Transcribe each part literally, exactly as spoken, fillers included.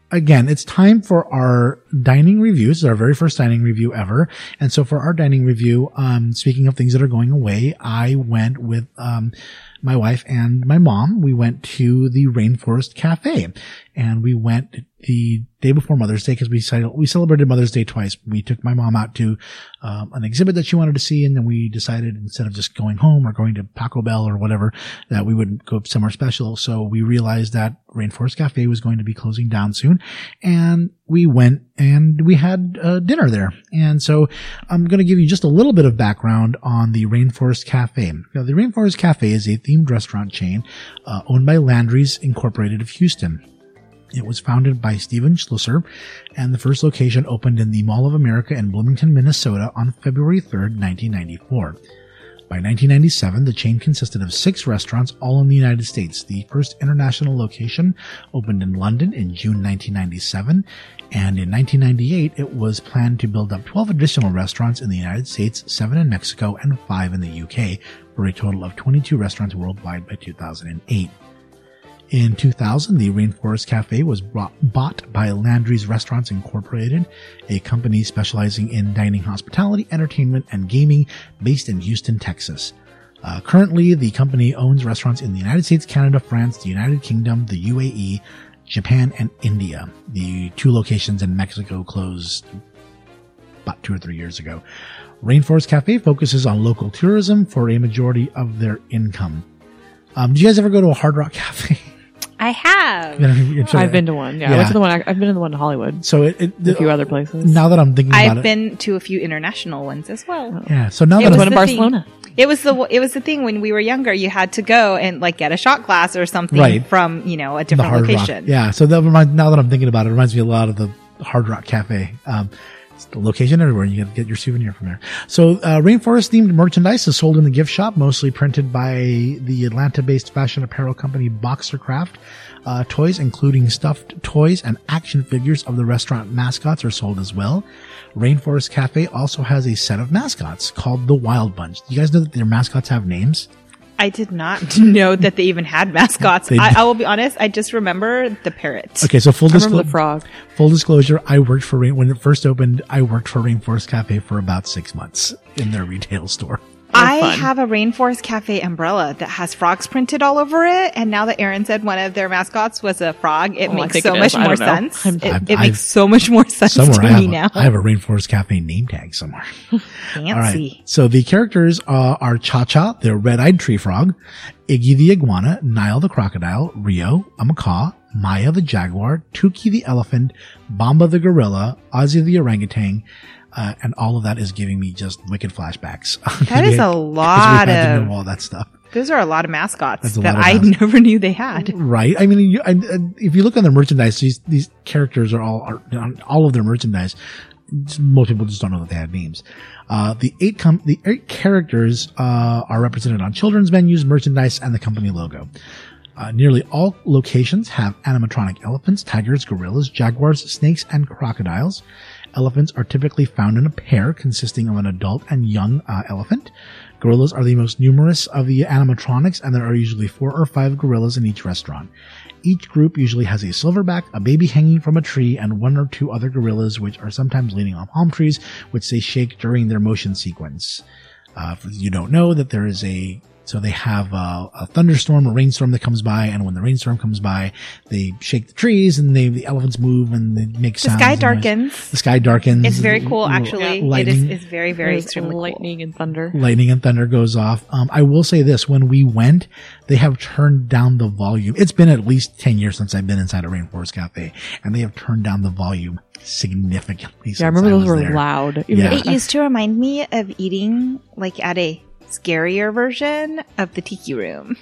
again, it's time for our dining review. This is our very first dining review ever. And so for our dining review, um, speaking of things that are going away, I went with, um, my wife and my mom. We went to the Rainforest Cafe, and we went the day before Mother's Day because we we celebrated Mother's Day twice. We took my mom out to um, an exhibit that she wanted to see, and then we decided instead of just going home or going to Taco Bell or whatever, that we would go somewhere special. So we realized that Rainforest Cafe was going to be closing down soon, and we went and we had uh, dinner there. And so I'm going to give you just a little bit of background on the Rainforest Cafe. Now, the Rainforest Cafe is a themed restaurant chain uh, owned by Landry's Incorporated of Houston. It was founded by Steven Schlusser, and the first location opened in the Mall of America in Bloomington, Minnesota on February third, nineteen ninety-four. By nineteen ninety-seven, the chain consisted of six restaurants, all in the United States. The first international location opened in London in June nineteen ninety-seven, and in nineteen ninety-eight, it was planned to build up twelve additional restaurants in the United States, seven in Mexico, and five in the U K, for a total of twenty-two restaurants worldwide by two thousand eight. In two thousand, the Rainforest Cafe was brought, bought by Landry's Restaurants Incorporated, a company specializing in dining hospitality, entertainment, and gaming based in Houston, Texas. Uh, currently, the company owns restaurants in the United States, Canada, France, the United Kingdom, the U A E, Japan, and India. The two locations in Mexico closed about two or three years ago. Rainforest Cafe focuses on local tourism for a majority of their income. Um, did you guys ever go to a Hard Rock Cafe? I have. I've been to one. Yeah, yeah. I went to the one. I've been to the one in Hollywood. So it, it a few other places. Now that I'm thinking about I've it, I've been to a few international ones as well. Yeah. So now it that was I'm in Barcelona. Thing. It was the it was the thing when we were younger. You had to go and like get a shot glass or something right. from you know a different Hard location. Rock. Yeah. So that reminds, now that I'm thinking about it, it reminds me a lot of the Hard Rock Cafe. Um, It's the location everywhere, and you get, get your souvenir from there. So, uh, Rainforest themed merchandise is sold in the gift shop, mostly printed by the Atlanta-based fashion apparel company Boxercraft. Uh, toys, including stuffed toys and action figures of the restaurant mascots, are sold as well. Rainforest Cafe also has a set of mascots called the Wild Bunch. Do you guys know that their mascots have names? I did not know that they even had mascots. I, I will be honest. I just remember the parrot. Okay, so full disclosure, the frog. Full disclosure, I worked for Rain when it first opened. I worked for Rainforest Cafe for about six months in their retail store. I fun. have a Rainforest Cafe umbrella that has frogs printed all over it, and now that Aaron said one of their mascots was a frog, it oh, makes so much more sense. It, I've, it I've, makes so much more sense to I have me a, now. I have a Rainforest Cafe name tag somewhere. Fancy. All right. So the characters uh, are Cha-Cha, the red-eyed tree frog, Iggy the iguana, Nile the crocodile, Rio, a macaw, Maya the jaguar, Tuki the elephant, Bamba the gorilla, Ozzy the orangutan. Uh, and all of that is giving me just wicked flashbacks. That is had, a lot we had of to know all that stuff. Those are a lot of mascots that that of I mascots. never knew they had. Right. I mean, you, I, if you look on their merchandise, these these characters are all are, all of their merchandise. Most people just don't know that they had names. Uh, the eight com- the eight characters uh, are represented on children's menus, merchandise, and the company logo. Uh, nearly all locations have animatronic elephants, tigers, gorillas, jaguars, snakes, and crocodiles. Elephants are typically found in a pair consisting of an adult and young uh, elephant. Gorillas are the most numerous of the animatronics, and there are usually four or five gorillas in each restaurant. Each group usually has a silverback, a baby hanging from a tree, and one or two other gorillas, which are sometimes leaning on palm trees, which they shake during their motion sequence. Uh, for you don't know that there is a So they have uh, a thunderstorm, a rainstorm that comes by, and when the rainstorm comes by, they shake the trees, and they, the elephants move, and they make The sounds. sky and darkens. noise. The sky darkens. It's very cool, actually. Lightning, It is it's very, very There's extremely lightning cool. and thunder. lightning and thunder goes off. Um, I will say this: when we went, they have turned down the volume. It's been at least ten years since I've been inside a Rainforest Cafe, and they have turned down the volume significantly. Yeah, I remember those were there. loud. Yeah. It used to remind me of eating like at a scarier version of the Tiki Room.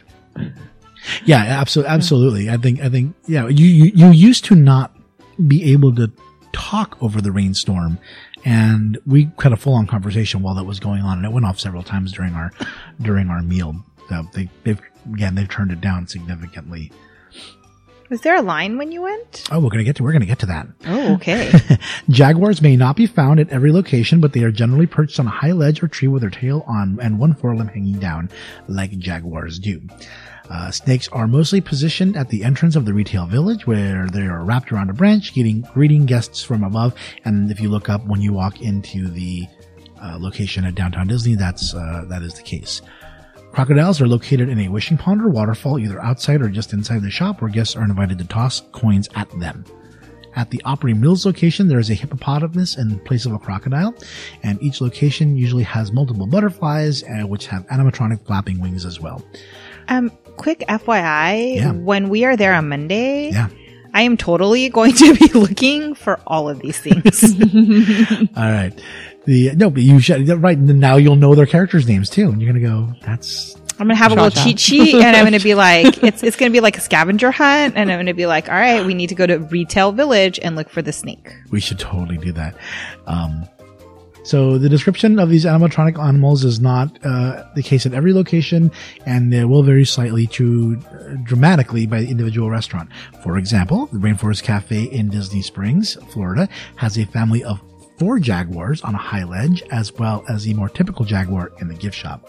Yeah, absolutely, absolutely. I think, I think, yeah, you, you, you used to not be able to talk over the rainstorm, and we had a full on conversation while that was going on, and it went off several times during our, during our meal. So they, they've, again, they've turned it down significantly. Was there a line when you went? Oh, we're gonna get to we're gonna get to that. Oh, okay. Jaguars may not be found at every location, but they are generally perched on a high ledge or tree with their tail on and one forelimb hanging down, like jaguars do. Uh, snakes are mostly positioned at the entrance of the retail village, where they are wrapped around a branch, getting, greeting guests from above. And if you look up when you walk into the uh, location at Downtown Disney, that's uh, that is the case. Crocodiles are located in a wishing pond or waterfall, either outside or just inside the shop, where guests are invited to toss coins at them. At the Opry Mills location, there is a hippopotamus in place of a crocodile, and each location usually has multiple butterflies, uh, which have animatronic flapping wings as well. Um, quick F Y I, Yeah. when we are there on Monday, Yeah. I am totally going to be looking for all of these things. All right. The no, but you should right now. You'll know their characters' names too, and you're gonna go. That's I'm gonna have a Cha-cha. little cheat sheet, and I'm gonna be like, it's it's gonna be like a scavenger hunt, and I'm gonna be like, all right, we need to go to Retail Village and look for the snake. we should totally do that. Um, so the description of these animatronic animals is not uh, the case at every location, and it will vary slightly to uh, dramatically by individual restaurant. For example, the Rainforest Cafe in Disney Springs, Florida, has a family of four jaguars on a high ledge, as well as a more typical jaguar in the gift shop.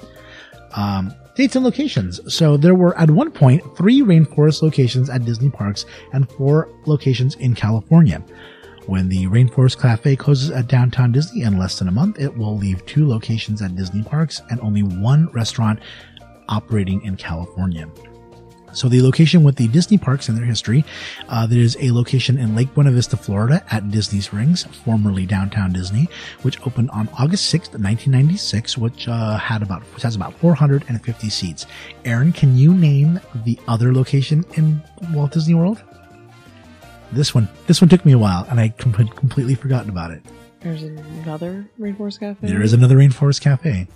Um, dates and locations. So there were at one point three Rainforest locations at Disney parks and four locations in California. When the Rainforest Cafe closes at Downtown Disney in less than a month, it will leave two locations at Disney parks and only one restaurant operating in California. So the location with the Disney parks in their history, uh, there is a location in Lake Buena Vista, Florida at Disney Springs, formerly Downtown Disney, which opened on August sixth, nineteen ninety-six, which, uh, had about, which has about four hundred fifty seats. Aaron, can you name the other location in Walt Disney World? This one, this one took me a while and I com- had completely forgotten about it. There's another Rainforest Cafe. There is another Rainforest Cafe.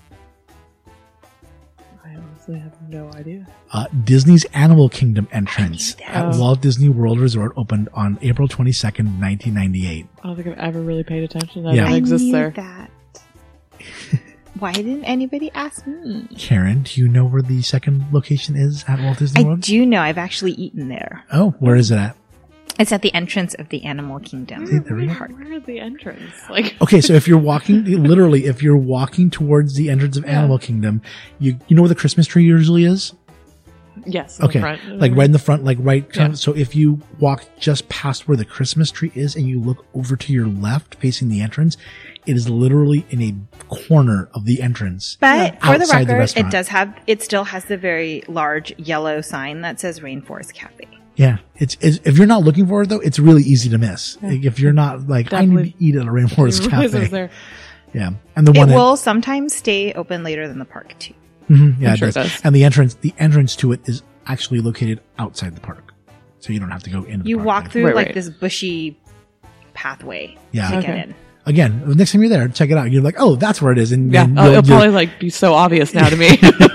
I honestly have no idea. Uh, Disney's Animal Kingdom entrance I knew at that. Walt Disney World Resort opened on April twenty-second, nineteen ninety-eight. I don't think I've ever really paid attention to that. Yeah. It I exists knew there. that. Why didn't anybody ask me? Karen, do you know where the second location is at Walt Disney I World? do know. I've actually eaten there. Oh, where is it at? It's at the entrance of the Animal Kingdom. See, there we go. Where, where is the entrance? Like, Okay, so if you're walking, literally, if you're walking towards the entrance of Yeah. Animal Kingdom, you you know where the Christmas tree usually is? yes. in the Okay, front. like right in the front, like right. Yeah. So if you walk just past where the Christmas tree is and you look over to your left facing the entrance, it is literally in a corner of the entrance. But Yeah. for the Outside the record, restaurant. it does have, it still has the very large yellow sign that says Rainforest Cafe. Yeah, it's, it's if you're not looking for it though, it's really easy to miss. Like, if you're not like, I Definitely. need to eat at a Rainforest You realize it was Cafe. there. Yeah, and the It one that- will sometimes stay open later than the park too. Mhm, yeah, I'm it sure does. it does. And the entrance, the entrance to it is actually located outside the park, so you don't have to go into. The You park. walk through Right, like right. this bushy pathway Yeah. to Okay. get in. Again, the next time you're there, check it out. You're like, oh, that's where it is, and Yeah, then oh, you'll- it'll you'll- probably like be so obvious now to me.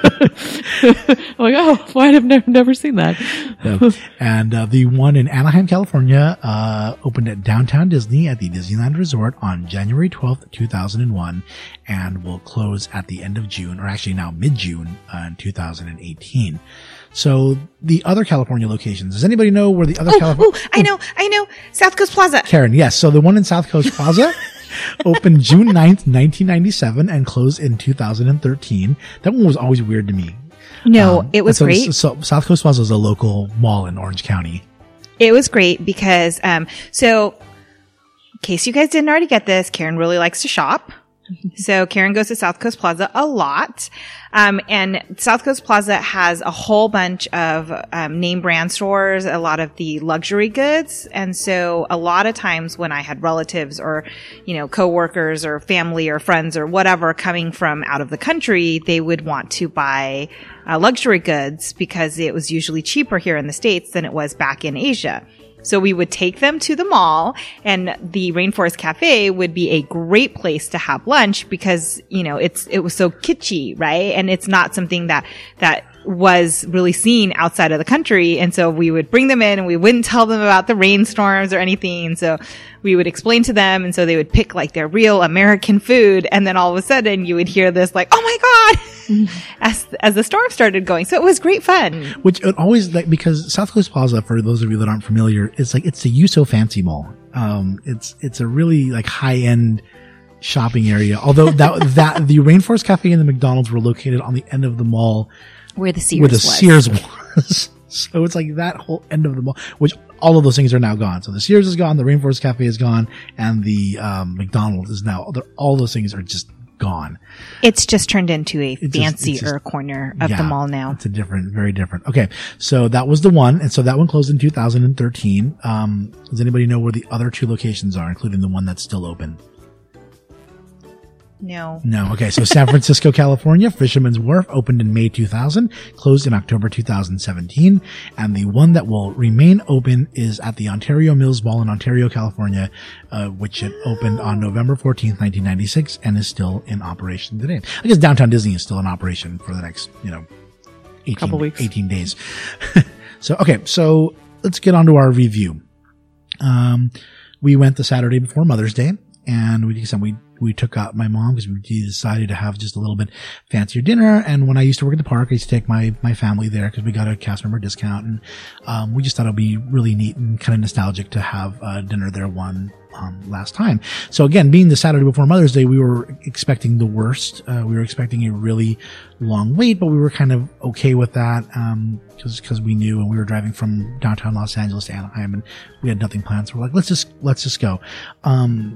I'm like, oh, why have never never seen that? Yeah. And uh, the one in Anaheim, California, uh, opened at Downtown Disney at the Disneyland Resort on January twelfth, two thousand one, and will close at the end of June, or actually now mid-June uh, in two thousand eighteen. So the other California locations, does anybody know where the other Oh, California? oh, I know, I know. South Coast Plaza. Karen, yes. So the one in South Coast Plaza opened June ninth, nineteen ninety-seven and closed in two thousand thirteen. That one was always weird to me. No, Um, it was so, great. So South Coast Plaza is a local mall in Orange County. It was great because, um, so in case you guys didn't already get this, Karen really likes to shop. So Karen goes to South Coast Plaza a lot. Um, and South Coast Plaza has a whole bunch of, um, name brand stores, a lot of the luxury goods. And so a lot of times when I had relatives or, you know, coworkers or family or friends or whatever coming from out of the country, they would want to buy uh, luxury goods because it was usually cheaper here in the States than it was back in Asia. So we would take them to the mall, and the Rainforest Cafe would be a great place to have lunch because, you know, it's, it was so kitschy, right? And it's not something that, that was really seen outside of the country. And so we would bring them in and we wouldn't tell them about the rainstorms or anything. And so we would explain to them. And so they would pick like their real American food. And then all of a sudden you would hear this like, oh my God. as as the storm started going. So it was great fun. Which it always, like, because South Coast Plaza, for those of you that aren't familiar, it's like, it's the You So Fancy Mall. Um, it's, it's a really like high end shopping area. Although that, that, the Rainforest Cafe and the McDonald's were located on the end of the mall where the Sears where the was. Sears was. So it's like that whole end of the mall, which all of those things are now gone. So the Sears is gone, the Rainforest Cafe is gone, and the, um, McDonald's is now, all those things are just gone. It's just turned into a It's fancier just, just, corner of yeah, the mall now. It's a different, very different. Okay. So that was the one. And so that one closed in two thousand thirteen. Um, does anybody know where the other two locations are, including the one that's still open? No. No. Okay. So San Francisco, California, Fisherman's Wharf opened in May two thousand, closed in October two thousand seventeen. And the one that will remain open is at the Ontario Mills Mall in Ontario, California, uh, which it opened on November fourteenth, nineteen ninety-six and is still in operation today. I guess Downtown Disney is still in operation for the next, you know, eighteen, Couple weeks. eighteen days. So, okay. So let's get on to our review. Um, we went the Saturday before Mother's Day. And we we we took out my mom because we decided to have just a little bit fancier dinner. And when I used to work at the park, I used to take my my family there because we got a cast member discount, and um, we just thought it'd be really neat and kind of nostalgic to have uh, dinner there one um, last time. So again, being the Saturday before Mother's Day, we were expecting the worst. Uh, we were expecting a really long wait, but we were kind of okay with that um, because because we knew, and we were driving from downtown Los Angeles to Anaheim, and we had nothing planned. So we're like, let's just let's just go. Um,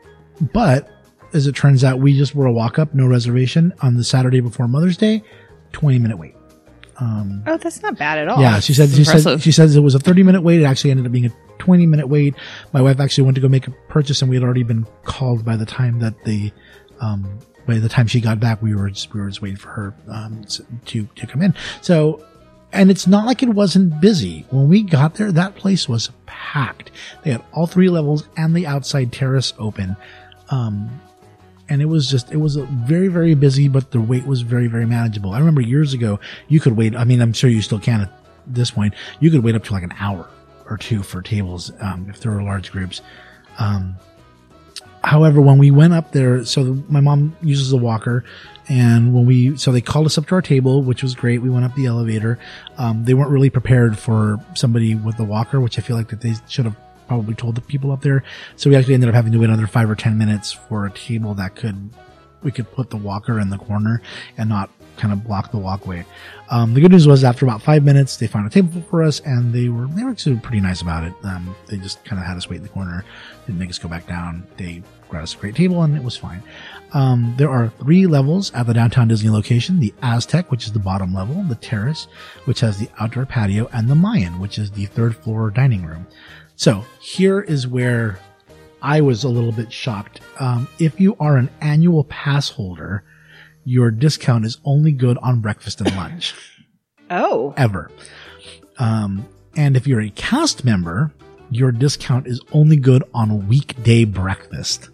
But as it turns out, we just were a walk up, no reservation on the Saturday before Mother's Day, twenty minute wait. Um, Oh, that's not bad at all. yeah, she said, she said, impressive. she says it was a thirty minute wait. It actually ended up being a twenty minute wait. My wife actually went to go make a purchase, and we had already been called by the time that the, um, by the time she got back, we were just, we were just waiting for her, um, to, to come in. So, and it's not like it wasn't busy. When we got there, that place was packed. They had all three levels and the outside terrace open. Um, and it was just, it was a very, very busy, but the wait was very, very manageable. I remember years ago, you could wait. I mean, I'm sure you still can at this point. You could wait up to like an hour or two for tables, um, if there were large groups. Um, however, when we went up there, so the, my mom uses a walker, and when we, so they called us up to our table, which was great. We went up the elevator. Um, they weren't really prepared for somebody with a walker, which I feel like that they should have probably told the people up there. So we actually ended up having to wait another five or ten minutes for a table that could, we could put the walker in the corner and not kind of block the walkway. Um, the good news was after about five minutes, they found a table for us, and they were, they were actually pretty nice about it. Um, they just kind of had us wait in the corner, didn't make us go back down. They got us a great table, and it was fine. Um, there are three levels at the Downtown Disney location: the Aztec, which is the bottom level, the Terrace, which has the outdoor patio, and the Mayan, which is the third floor dining room. So here is where I was a little bit shocked. Um, if you are an annual pass holder, your discount is only good on breakfast and lunch. Oh. Ever. Um, and if you're a cast member, your discount is only good on weekday breakfast.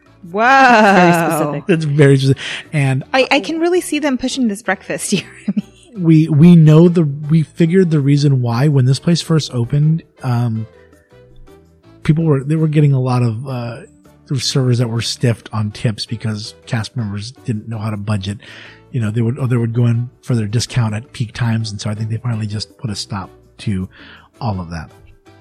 Whoa. Very specific. It's very specific. And I, I can really see them pushing this breakfast here. we, we know the, we figured the reason why when this place first opened, um, people were, they were getting a lot of, uh, servers that were stiffed on tips because cast members didn't know how to budget. You know, they would, or they would go in for their discount at peak times. And so I think they finally just put a stop to all of that.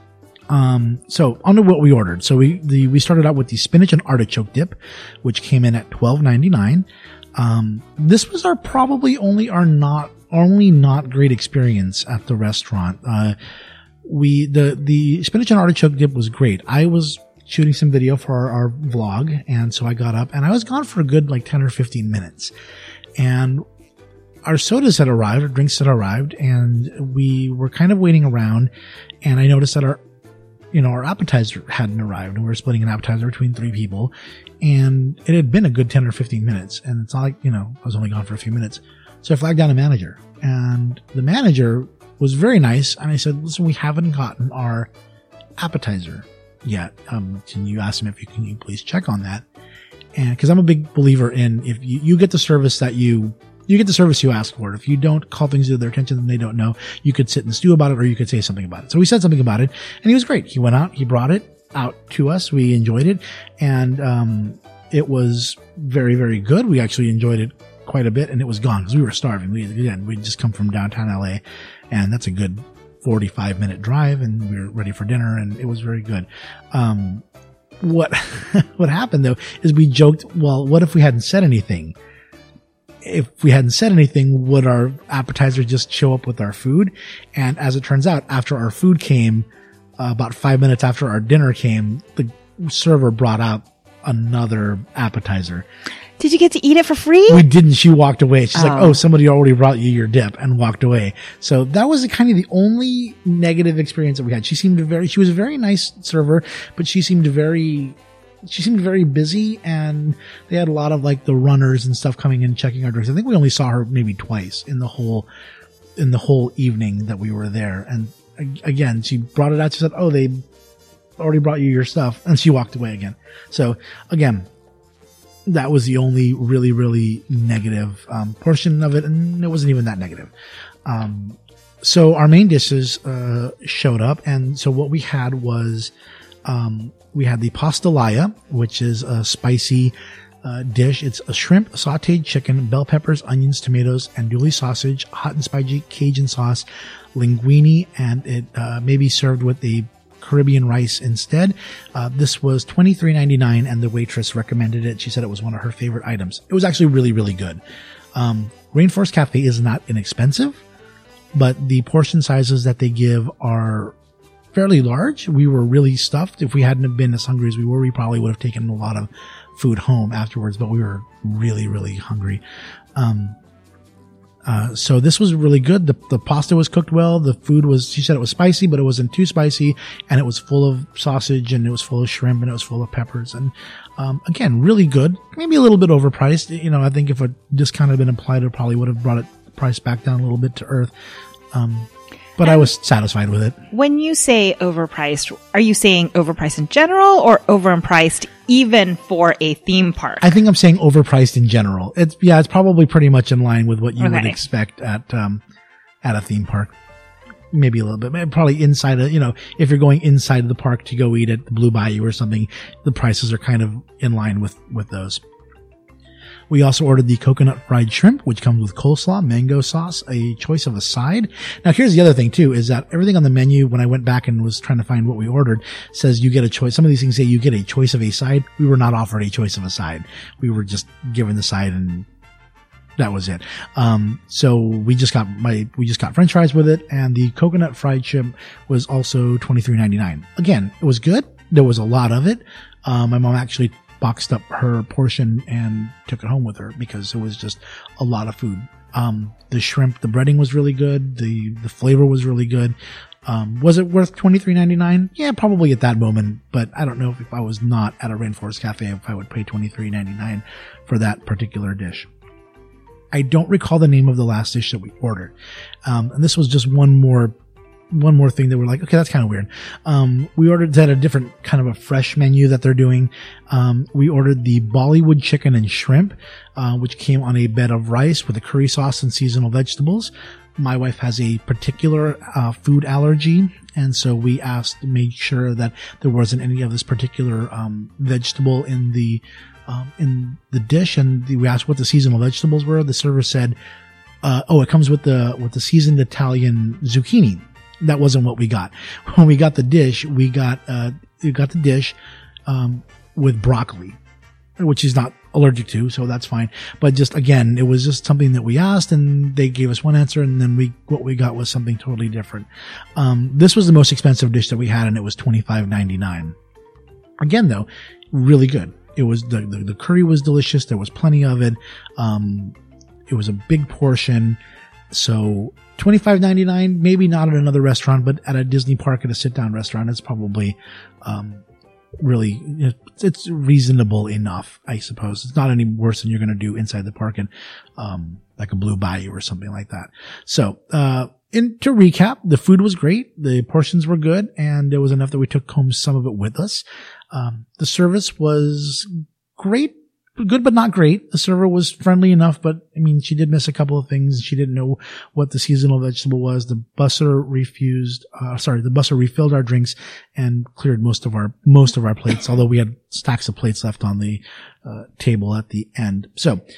Um, so on to what we ordered. So we, the, we started out with the spinach and artichoke dip, which came in at twelve ninety-nine. Um, this was our probably only our not, only not great experience at the restaurant. Uh, we, the, the spinach and artichoke dip was great. I was shooting some video for our, our vlog, and so I got up and I was gone for a good like ten or fifteen minutes. And our sodas had arrived, our drinks had arrived, and we were kind of waiting around, and I noticed that our, you know, our appetizer hadn't arrived, and we were splitting an appetizer between three people, and it had been a good ten or fifteen minutes, and it's not like, you know, I was only gone for a few minutes. So I flagged down a manager, and the manager was very nice, and I said, listen, we haven't gotten our appetizer yet. Um, can you ask him if you can you please check on that? And cause I'm a big believer in if you, you get the service that you, you get the service you ask for. If you don't call things to their attention and they don't know, you could sit and stew about it, or you could say something about it. So we said something about it, and he was great. He went out, he brought it out to us. We enjoyed it, and, um, it was very, very good. We actually enjoyed it quite a bit, and it was gone because we were starving. We, again, we'd just come from downtown L A, and that's a good forty-five minute drive, and we were ready for dinner, and it was very good. Um, what, what happened though is we joked, well, what if we hadn't said anything? If we hadn't said anything, would our appetizer just show up with our food? And as it turns out, after our food came, uh, about five minutes after our dinner came, the server brought out another appetizer. Did you get to eat it for free? We didn't. She walked away. She's oh. like, oh, somebody already brought you your dip, and walked away. So that was kind of the only negative experience that we had. She seemed very, she was a very nice server, but she seemed very, she seemed very busy, and they had a lot of like the runners and stuff coming in checking our drinks. I think we only saw her maybe twice in the whole, in the whole evening that we were there. And again, she brought it out. She said, oh, they already brought you your stuff, and she walked away again. So again, that was the only really, really negative um, portion of it, and it wasn't even that negative. Um, so our main dishes uh, showed up, and so what we had was um, we had the pastelaya, which is a spicy uh, dish. It's a shrimp, sautéed chicken, bell peppers, onions, tomatoes, andouille sausage, hot and spicy Cajun sauce, linguine, and it uh, may be served with a Caribbean rice instead. Uh, this was twenty-three ninety-nine, and the waitress recommended it. She said it was one of her favorite items. It was actually really, really good. Um, Rainforest Cafe is not inexpensive, but the portion sizes that they give are fairly large. We were really stuffed. If we hadn't been as hungry as we were, we probably would have taken a lot of food home afterwards, but we were really, really hungry. Um, Uh, so this was really good. The, the pasta was cooked well. The food was, she said it was spicy, but it wasn't too spicy, and it was full of sausage, and it was full of shrimp, and it was full of peppers. And, um, again, really good. Maybe a little bit overpriced. You know, I think if a discount had been applied, it probably would have brought it, the price back down a little bit to earth. Um, but I was satisfied with it. When you say overpriced, are you saying overpriced in general or overpriced even for a theme park? I think I'm saying overpriced in general. It's, yeah, it's probably pretty much in line with what you Okay. would expect at, um, at a theme park. Maybe a little bit, maybe probably inside of, you know, if you're going inside of the park to go eat at the Blue Bayou or something, the prices are kind of in line with, with those. We also ordered the coconut fried shrimp, which comes with coleslaw, mango sauce, a choice of a side. Now, here's the other thing too, is that everything on the menu, when I went back and was trying to find what we ordered, says you get a choice. Some of these things say you get a choice of a side. We were not offered a choice of a side. We were just given the side, and that was it. Um, so we just got my, we just got French fries with it, and the coconut fried shrimp was also twenty-three ninety-nine. Again, it was good. There was a lot of it. Um, my mom actually boxed up her portion and took it home with her because it was just a lot of food. Um, the shrimp, the breading was really good. The, the flavor was really good. Um, was it worth twenty-three ninety-nine? Yeah, probably at that moment, but I don't know if, if I was not at a Rainforest Cafe, if I would pay twenty-three ninety-nine for that particular dish. I don't recall the name of the last dish that we ordered. Um, and this was just one more one more thing that we're like, okay, that's kind of weird. Um, we ordered that a different kind of a fresh menu that they're doing. Um, we ordered the Bollywood chicken and shrimp, uh, which came on a bed of rice with a curry sauce and seasonal vegetables. My wife has a particular, uh, food allergy. And so we asked to make sure that there wasn't any of this particular, um, vegetable in the, um, in the dish. And we asked what the seasonal vegetables were. The server said, uh, oh, it comes with the, with the seasoned Italian zucchini. That wasn't what we got. When we got the dish, we got, uh, we got the dish, um, with broccoli, which he's not allergic to, so that's fine. But just, again, it was just something that we asked, and they gave us one answer, and then we, what we got was something totally different. Um, this was the most expensive dish that we had, and it was twenty-five ninety-nine. Again, though, really good. It was, the, the, the curry was delicious. There was plenty of it. Um, it was a big portion. So twenty-five ninety-nine, maybe not at another restaurant, but at a Disney park, at a sit-down restaurant, it's probably, um, really, it's, it's reasonable enough, I suppose. It's not any worse than you're going to do inside the park in, um, like a Blue Bayou or something like that. So, uh, and to recap, the food was great. The portions were good, and there was enough that we took home some of it with us. Um, the service was great. Good, but not great. The server was friendly enough, but I mean, she did miss a couple of things. She didn't know what the seasonal vegetable was. The busser refused, uh, sorry, the busser refilled our drinks and cleared most of our, most of our plates, although we had stacks of plates left on the, uh, table at the end. So,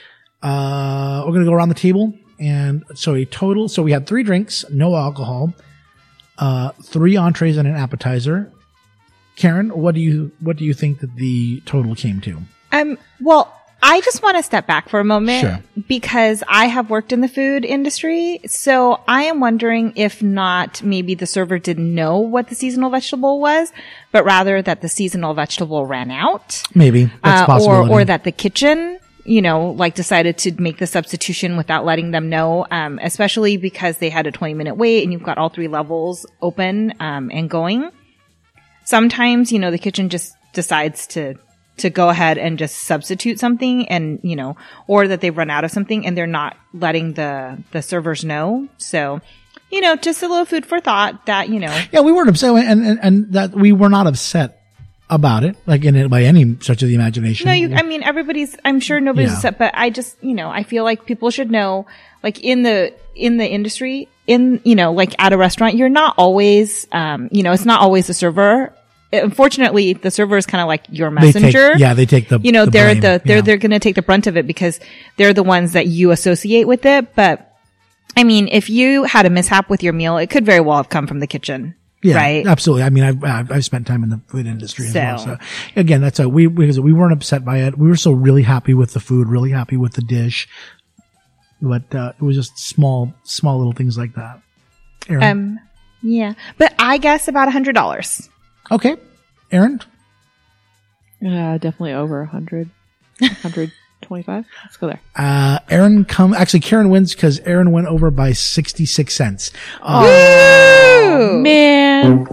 Uh, we're going to go around the table. And so a total, so we had three drinks, no alcohol, uh, three entrees and an appetizer. Karen, what do you, what do you think that the total came to? Um, well, I just want to step back for a moment Sure. because I have worked in the food industry. So I am wondering if not maybe the server didn't know what the seasonal vegetable was, but rather that the seasonal vegetable ran out. Maybe. That's a Uh, or, possibility. or that the kitchen, you know, like decided to make the substitution without letting them know, um, especially because they had a twenty minute wait and you've got all three levels open, um, and going. Sometimes, you know, the kitchen just decides to, to go ahead and just substitute something and, you know, or that they've run out of something and they're not letting the, the servers know. So, you know, just a little food for thought that, you know. Yeah, we weren't upset, and, and, and that we were not upset about it, like in it by any stretch of the imagination. No, you, I mean, everybody's, I'm sure nobody's Yeah. upset, but I just, you know, I feel like people should know, like in the, in the industry, in, you know, like at a restaurant, you're not always, um, you know, it's not always the server. Unfortunately, the server is kind of like your They take- messenger. yeah, they take the you know, the they're blame. the, they're, Yeah. they're going to take the brunt of it because they're the ones that you associate with it. But I mean, if you had a mishap with your meal, it could very well have come from the kitchen. Yeah, right. absolutely. I mean, I've, I've I've spent time in the food industry as So. well. So again, that's a, we, because we weren't upset by it. We were so really happy with the food, really happy with the dish. But, uh, it was just small, small little things like that. Aaron? Um, yeah, but I guess about a hundred dollars. Okay. Aaron? Uh, definitely over a hundred, hundred twenty-five. Let's go there. Uh, Aaron come, actually Karen wins because Aaron went over by sixty-six cents. Uh, Woo! Man,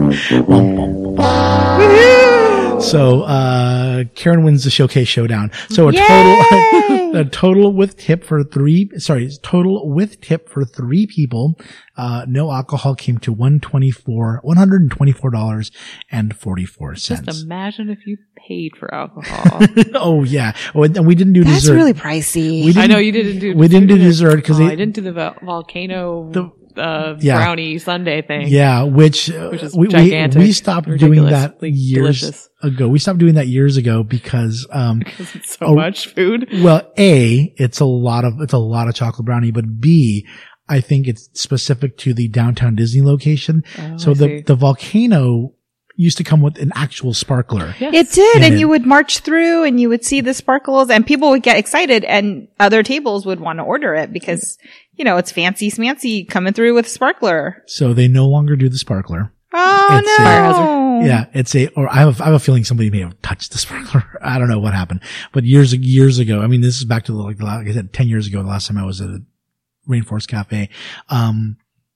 So, uh, Karen wins the showcase showdown. So a Yay! total, a total with tip for three, sorry, total with tip for three people, uh, no alcohol came to one twenty-four, one hundred twenty-four dollars and forty-four cents. just imagine if you paid for alcohol. Oh yeah. Oh, and we didn't do That's dessert. really pricey. We I didn't- know you didn't do. we didn't do you dessert 'cause oh, they- I didn't do the vol- volcano The- uh, Yeah. brownie sundae thing. Yeah, which, uh, Which is we, we, gigantic, we stopped doing that ridiculously years delicious. ago. We stopped doing that years ago because, um, Because it's so Oh, much food. well, A, it's a lot of, it's a lot of chocolate brownie, but B, I think it's specific to the downtown Disney location. Oh, so I the, see. the volcano used to come with an actual sparkler. Yes. It did, And and it- you would march through and you would see the sparkles and people would get excited and other tables would want to order it because, you know, it's fancy smancy coming through with sparkler. So they no longer do the sparkler. Oh It's a- no. Fire hazard. Yeah, it's a, or I have, I have a feeling somebody may have touched the sparkler. I don't know what happened, but years, years ago, I mean, this is back to the, like, the la- like I said, ten years ago, the last time I was at a Rainforest Cafe. Um,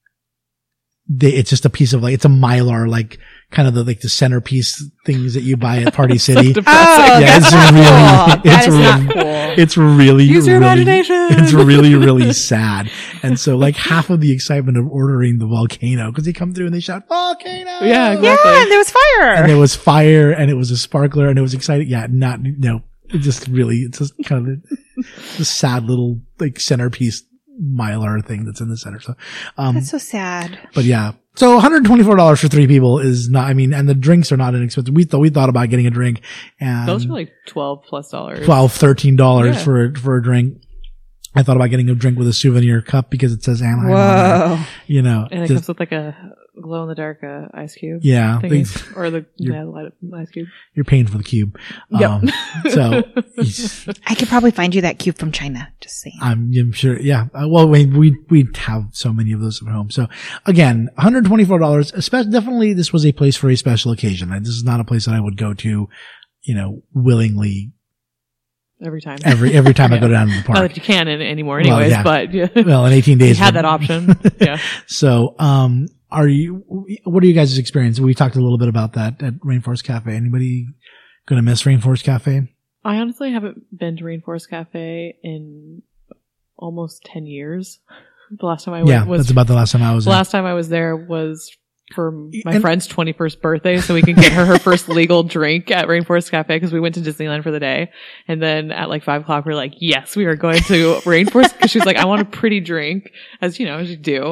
they, it's just a piece of like, it's a Mylar, like kind of the, like the centerpiece things that you buy at Party City. depressing. Oh, Yeah, that's it's not really- cool. That it's is not really- cool. It's really, Use your really, imagination. it's really, really sad. And so like half of the excitement of ordering the volcano, cause they come through and they shout, volcano! Yeah, exactly. Yeah, and there was fire. And there was fire and it was a sparkler and it was exciting. Yeah, not, no, it just really, it's just kind of the, the sad little like centerpiece Mylar thing that's in the center. So, um, That's so sad. but yeah. So one hundred twenty-four dollars for three people is not, I mean, and the drinks are not inexpensive. We thought, we thought about getting a drink and Those were like twelve plus dollars. twelve, thirteen dollars Yeah. for, for a drink. I thought about getting a drink with a souvenir cup because it says Anaheim on there. Whoa. You know, And it just- comes with like a glow in the dark uh, ice cube. yeah, they- thingy. Or the You're- yeah, light up ice cube. you're paying for the cube. Yep. Um, so I could probably find you that cube from China. Just saying. I'm, I'm sure, yeah. Uh, well, we, we, we have so many of those at home. So again, one hundred twenty-four dollars, especially, definitely this was a place for a special occasion. This is not a place that I would go to, you know, willingly Every time. every, every time I Yeah. go down to the Not park. that you can in, anymore Well, anyways, yeah. but yeah. Well, in eighteen days. you had but- that option. Yeah. So, um, are you, what are you guys' experience? We talked a little bit about that at Rainforest Cafe. Anybody going to miss Rainforest Cafe? I honestly haven't been to Rainforest Cafe in almost ten years. The last time I went Yeah, was that's about the last time I was the there. last time I was there was for my And- friend's twenty-first birthday, so we could get her her first legal drink at Rainforest Cafe because we went to Disneyland for the day. And then at like five o'clock, we we're like, yes, we are going to Rainforest because she's like, I want a pretty drink, as you know, as you do.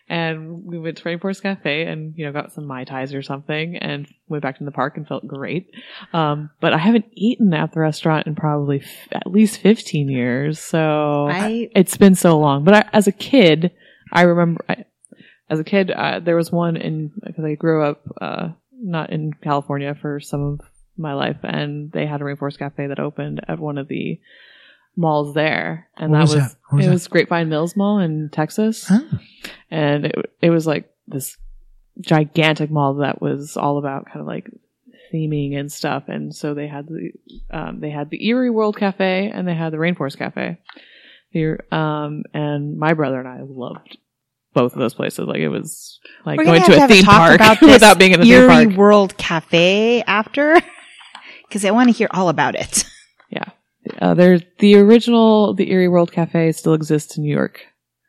And we went to Rainforest Cafe and, you know, got some Mai Tais or something and went back to the park and felt great. Um, but I haven't eaten at the restaurant in probably f- at least fifteen years. So I- it's been so long. But I, as a kid, I remember, I, as a kid, uh, there was one in, because I grew up, uh, not in California for some of my life, and they had a Rainforest Cafe that opened at one of the malls there, and What that was was, that? What was it that? was Grapevine Mills Mall in Texas, Oh. and it it was like this gigantic mall that was all about kind of like theming and stuff, and so they had the um, they had the Erie World Cafe and they had the Rainforest Cafe here, um, and my brother and I loved both of those places. Like it was like We're going gonna to have a to have a theme talk park about this without being in the Erie theme park. World Cafe after, because I want to hear all about it. Yeah. Uh, there's the original, the Erie World Cafe still exists in New York.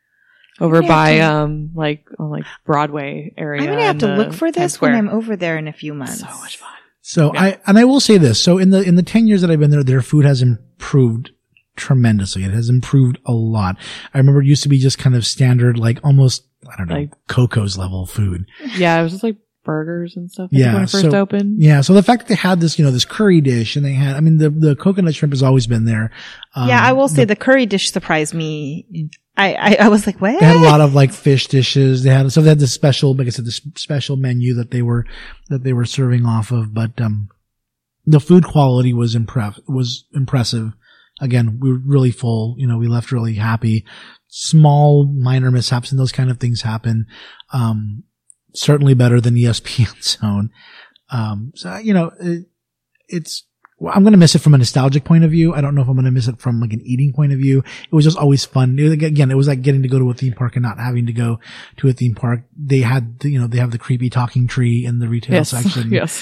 Over gonna by, have to- um, like, on like Broadway area. I'm gonna have in to the look for Times this when Square. I'm over there in a few months. So much fun. So Yeah. I, and I will say this. So in the, in the ten years that I've been there, their food has improved tremendously. It has improved a lot. I remember it used to be just kind of standard, like almost, I don't know, Like- Coco's level food. Yeah, it was just like burgers and stuff. I think, Yeah, when it first so- opened. Yeah. So the fact that they had this, you know, this curry dish and they had, I mean, the, the coconut shrimp has always been there. Um, Yeah, I will say the curry dish surprised me. I, I, I was like, what? They had a lot of like fish dishes. They had, so they had this special, like I said, this special menu that they were, that they were serving off of. But, um, the food quality was impress, was impressive. Again, we were really full. You know, we left really happy. Small, minor mishaps and those kind of things happen. Um, certainly better than E S P N Zone. Um, so, you know, it, it's, well, I'm going to miss it from a nostalgic point of view. I don't know if I'm going to miss it from like an eating point of view. It was just always fun. It, again, it was like getting to go to a theme park and not having to go to a theme park. They had, the, you know, they have the creepy talking tree in the retail Yes. section. Yes.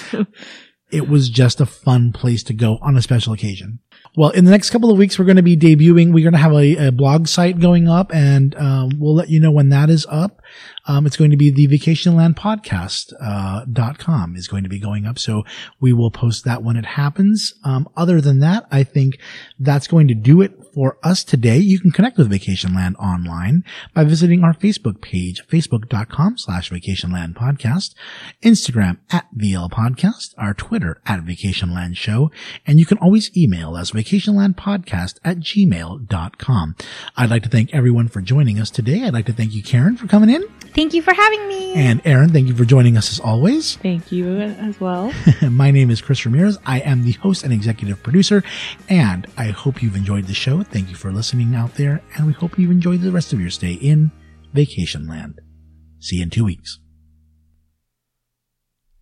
It was just a fun place to go on a special occasion. Well, in the next couple of weeks, we're going to be debuting. We're going to have a, a blog site going up, and um, we'll let you know when that is up. Um, it's going to be the Vacationland Podcast uh, dot com is going to be going up, so we will post that when it happens. Um, other than that, I think that's going to do it for us today. You can connect with Vacationland online by visiting our Facebook page, facebook dot com slash Vacationland Podcast, Instagram at V L Podcast, our Twitter at Vacationland Show, and you can always email us vacationlandpodcast at gmail dot com. I'd like to thank everyone for joining us today. I'd like to thank you, Karen, for coming in. Thank you for having me. And Aaron, thank you for joining us as always. Thank you as well. My name is Chris Ramirez. I am the host and executive producer, and I hope you've enjoyed the show. Thank you for listening out there, and we hope you've enjoyed the rest of your stay in Vacationland. See you in two weeks.